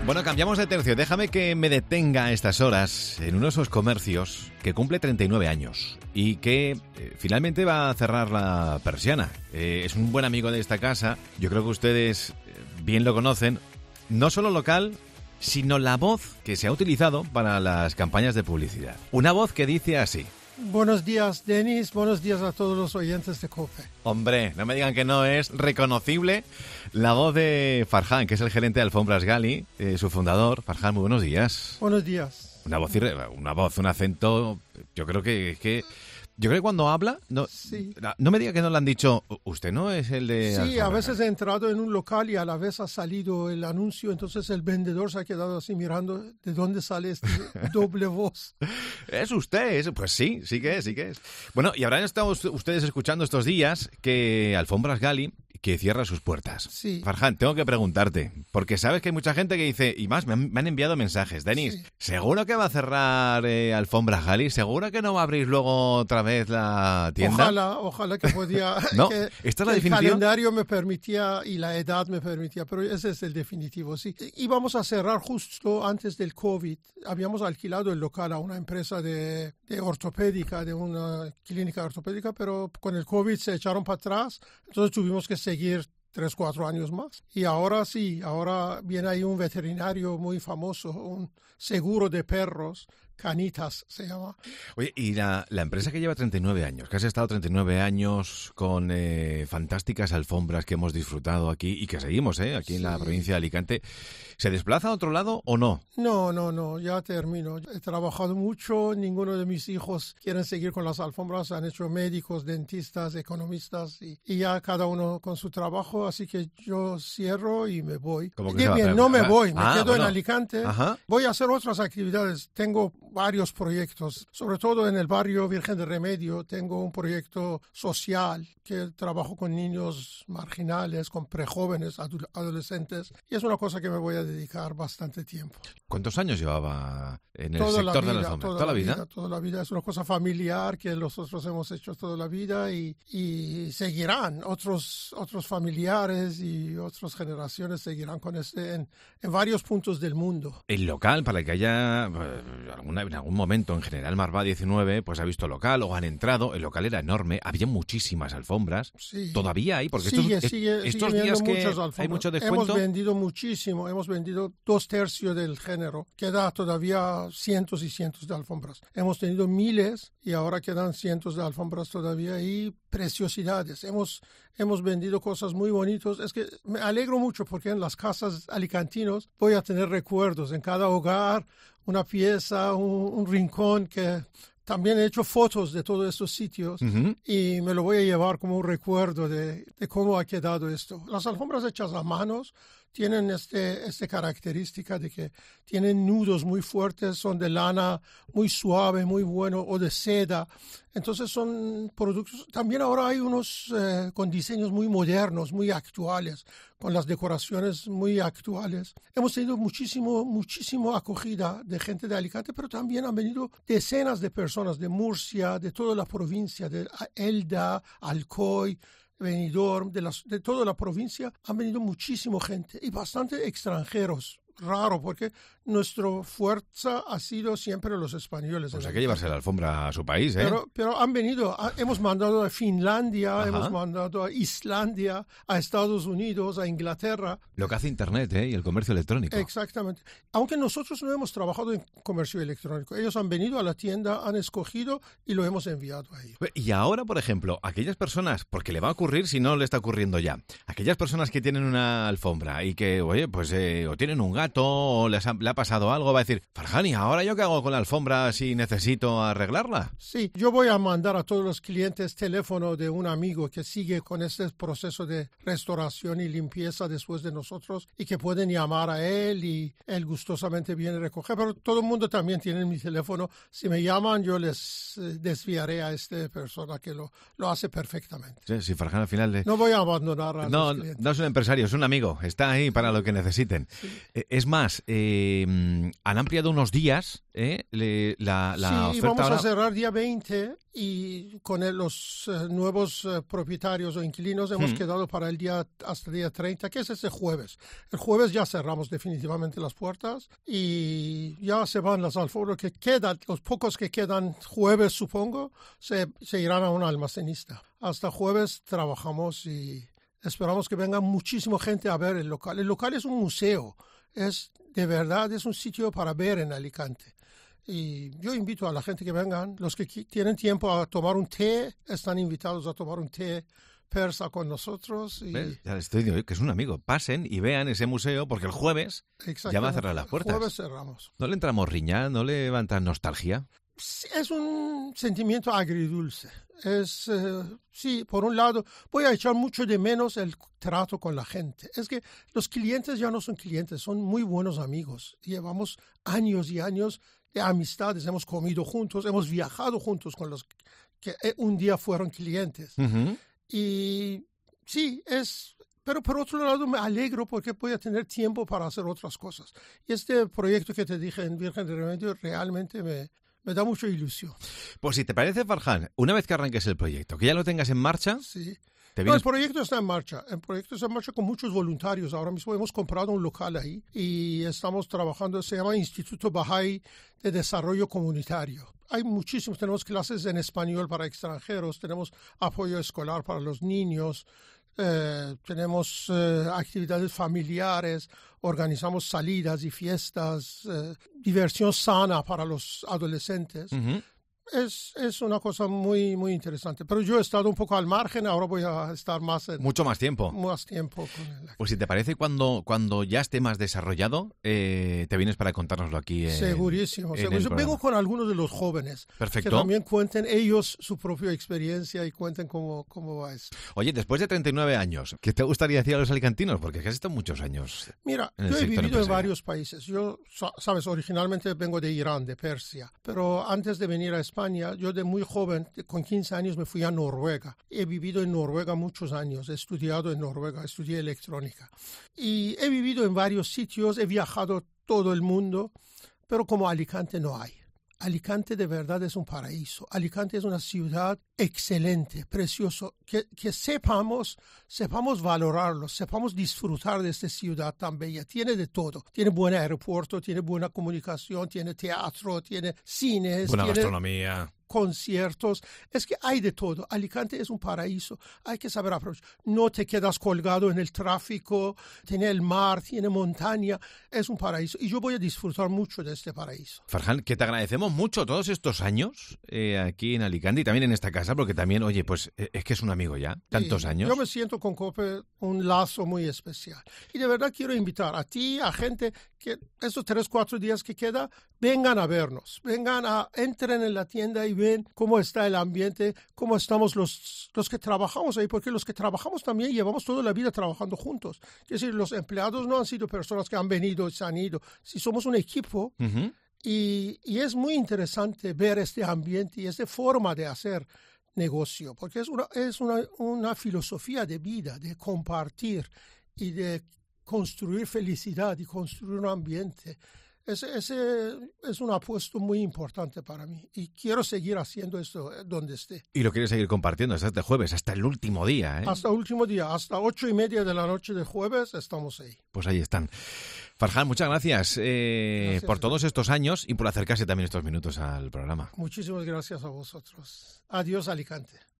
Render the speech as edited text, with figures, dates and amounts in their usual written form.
Bueno, cambiamos de tercio. Déjame que me detenga a estas horas en uno de esos comercios que cumple 39 años y que finalmente va a cerrar la persiana. Es un buen amigo de esta casa. Yo creo que ustedes bien lo conocen. No solo local, sino la voz que se ha utilizado para las campañas de publicidad. Una voz que dice así. Buenos días, Denis. Buenos días a todos los oyentes de COPE. Hombre, no me digan que no es reconocible la voz de Farhan, que es el gerente de Alfombras Gali, su fundador. Farhan, muy buenos días. Buenos días. Una voz, un acento. Yo creo que cuando habla, no me diga que no le han dicho, usted no es el de... Sí, Alfombras a veces Gali. he entrado en un local y a la vez ha salido el anuncio, entonces el vendedor se ha quedado así mirando de dónde sale esta doble voz. ¿Es usted? Pues sí que es. Bueno, y habrán estado ustedes escuchando estos días que Alfombras Gali que cierra sus puertas. Sí. Farhan, tengo que preguntarte, porque sabes que hay mucha gente que dice, y más, me han enviado mensajes. Denis, Sí. ¿seguro que va a cerrar Alfombras Gali? ¿Seguro que no va a abrir luego otra vez la tienda? Ojalá que podía... No, que, ¿esta es la que el definitiva? calendario me permitía y la edad me permitía, pero ese es el definitivo, sí. Íbamos a cerrar justo antes del COVID. Habíamos alquilado el local a una empresa de ortopédica, de una clínica ortopédica, pero con el COVID se echaron para atrás, entonces tuvimos que seguir 3-4 años más. Y ahora sí, ahora viene ahí un veterinario muy famoso, un seguro de perros, Canitas se llama. Oye, y la empresa que lleva 39 años, que has estado 39 años con fantásticas alfombras que hemos disfrutado aquí y que seguimos aquí en la provincia de Alicante, ¿se desplaza a otro lado o no? No, ya termino. He trabajado mucho, ninguno de mis hijos quieren seguir con las alfombras, han hecho médicos, dentistas, economistas y ya cada uno con su trabajo, así que yo cierro y me voy. ¿Cómo que se va? No me voy, me quedo bueno. en Alicante. Ajá. Voy a hacer otras actividades, tengo varios proyectos, sobre todo en el barrio Virgen de Remedio, tengo un proyecto social que trabajo con niños marginales, con prejóvenes, adolescentes, y es una cosa que me voy a dedicar bastante tiempo. ¿Cuántos años llevaba en el sector de la alfombra? ¿Toda la vida? Toda la vida. Es una cosa familiar que nosotros hemos hecho toda la vida y seguirán. Otros familiares y otras generaciones seguirán con en varios puntos del mundo. El local, para el que haya en algún momento en General Marvá 19, pues ha visto local o han entrado, el local era enorme, había muchísimas alfombras. Sí. Todavía hay, porque Sigue estos viendo días que muchas alfombras. hay mucho descuento. Hemos vendido muchísimo, hemos vendido 2/3 del género. Queda todavía cientos y cientos de alfombras. Hemos tenido miles y ahora quedan cientos de alfombras todavía y preciosidades. Hemos vendido cosas muy bonitas. Es que me alegro mucho porque en las casas alicantinos voy a tener recuerdos. En cada hogar, una pieza, un rincón que... También he hecho fotos de todos estos sitios y me lo voy a llevar como un recuerdo de cómo ha quedado esto. Las alfombras hechas a manos tienen esta característica de que tienen nudos muy fuertes, son de lana muy suave, muy bueno, o de seda. Entonces son productos. También ahora hay unos con diseños muy modernos, muy actuales, con las decoraciones muy actuales. Hemos tenido muchísimo acogida de gente de Alicante, pero también han venido decenas de personas de Murcia, de toda la provincia, de Elda, Alcoy, Benidorm, de toda la provincia, han venido muchísima gente y bastante extranjeros. Raro, porque nuestra fuerza ha sido siempre los españoles. Pues hay que llevarse la alfombra a su país, ¿eh? Pero han venido, hemos mandado a Finlandia, Ajá. hemos mandado a Islandia, a Estados Unidos, a Inglaterra. Lo que hace Internet, y el comercio electrónico. Exactamente. Aunque nosotros no hemos trabajado en comercio electrónico. Ellos han venido a la tienda, han escogido y lo hemos enviado a ellos. Y ahora, por ejemplo, aquellas personas, porque le va a ocurrir si no le está ocurriendo ya, aquellas personas que tienen una alfombra y que, oye, pues o tienen un gato o le ha pasado algo, va a decir, Farhan, ¿y ahora yo qué hago con la alfombra si necesito arreglarla? Sí, yo voy a mandar a todos los clientes teléfono de un amigo que sigue con este proceso de restauración y limpieza después de nosotros y que pueden llamar a él y él gustosamente viene a recoger. Pero todo el mundo también tiene mi teléfono. Si me llaman, yo les desviaré a esta persona que lo hace perfectamente. Sí, si Farhan al final... No voy a abandonar a los clientes. No es un empresario, es un amigo. Está ahí para lo que necesiten. Sí. Es más, han ampliado unos días la Sí, oferta vamos ahora. a cerrar día 20 y con los nuevos propietarios o inquilinos hemos quedado para el día hasta el día 30, que es ese jueves. El jueves ya cerramos definitivamente las puertas y ya se van las alfombras que quedan, los pocos que quedan jueves supongo, se irán a un almacenista. Hasta jueves trabajamos y esperamos que venga muchísima gente a ver el local. El local es un museo, de verdad es un sitio para ver en Alicante. Y yo invito a la gente que vengan, los que tienen tiempo a tomar un té, están invitados a tomar un té persa con nosotros. Y ¿Ves? Ya les estoy diciendo que es un amigo. Pasen y vean ese museo porque el jueves ya va a cerrar las puertas. El jueves cerramos. ¿No le entra morriña? ¿No le levanta nostalgia? Es un sentimiento agridulce. Sí, por un lado, voy a echar mucho de menos el trato con la gente. Es que los clientes ya no son clientes, son muy buenos amigos. Llevamos años y años de amistades, hemos comido juntos, hemos viajado juntos con los que un día fueron clientes. Uh-huh. Y sí, pero por otro lado me alegro porque voy a tener tiempo para hacer otras cosas. Y este proyecto que te dije en Virgen de Remedio realmente me da mucha ilusión. Pues si te parece, Farhan, una vez que arranques el proyecto, que ya lo tengas en marcha, Sí. te No, vienes... el proyecto está en marcha. El proyecto está en marcha con muchos voluntarios. Ahora mismo hemos comprado un local ahí y estamos trabajando. Se llama Instituto Bahá'í de Desarrollo Comunitario. Hay muchísimos. Tenemos clases en español para extranjeros. Tenemos apoyo escolar para los niños. Tenemos actividades familiares. Organizamos salidas y fiestas. Diversión sana para los adolescentes. Uh-huh. Es una cosa muy, muy interesante. Pero yo he estado un poco al margen, ahora voy a estar Mucho más tiempo. más tiempo con él. Pues si te parece, cuando ya esté más desarrollado, te vienes para contárnoslo aquí. Segurísimo. en el Vengo programa. con algunos de los jóvenes. Perfecto. Que también cuenten ellos su propia experiencia y cuenten cómo va eso. Oye, después de 39 años, ¿qué te gustaría decir a los alicantinos? Porque has estado muchos años. Mira, En el yo he sector vivido en empresarial. varios países. Yo, sabes, originalmente vengo de Irán, de Persia. Pero antes de venir a España, yo de muy joven, con 15 años, me fui a Noruega. He vivido en Noruega muchos años. He estudiado en Noruega, estudié electrónica. Y he vivido en varios sitios, he viajado todo el mundo, pero como Alicante no hay. Alicante de verdad es un paraíso. Alicante es una ciudad excelente, precioso, que sepamos valorarlo, sepamos disfrutar de esta ciudad tan bella. Tiene de todo. Tiene buen aeropuerto, tiene buena comunicación, tiene teatro, tiene cines, Buena tiene gastronomía. conciertos. Es que hay de todo. Alicante es un paraíso. Hay que saber aprovechar. No te quedas colgado en el tráfico. Tiene el mar, tiene montaña. Es un paraíso. Y yo voy a disfrutar mucho de este paraíso. Farhan, que te agradecemos mucho todos estos años aquí en Alicante y también en esta casa, porque también, oye, pues es que es un amigo ya, tantos Sí, años. Yo me siento con COPE un lazo muy especial. Y de verdad quiero invitar a ti, a gente que estos 3-4 días que queda, vengan a vernos. Entren en la tienda y ven cómo está el ambiente, cómo estamos los que trabajamos ahí, porque los que trabajamos también llevamos toda la vida trabajando juntos. Es decir, los empleados no han sido personas que han venido y se han ido. Si somos un equipo, Uh-huh. y es muy interesante ver este ambiente y esta forma de hacer negocio, porque es una filosofía de vida, de compartir y de construir felicidad y construir un ambiente. Ese es un apuesto muy importante para mí y quiero seguir haciendo esto donde esté. Y lo quieres seguir compartiendo hasta este jueves, hasta el último día, ¿eh? Hasta el último día, hasta 8:30 de la noche de jueves estamos ahí. Pues ahí están. Farhan, muchas gracias, Gracias por todos estos años y por acercarse también estos minutos al programa. Muchísimas gracias a vosotros. Adiós, Alicante.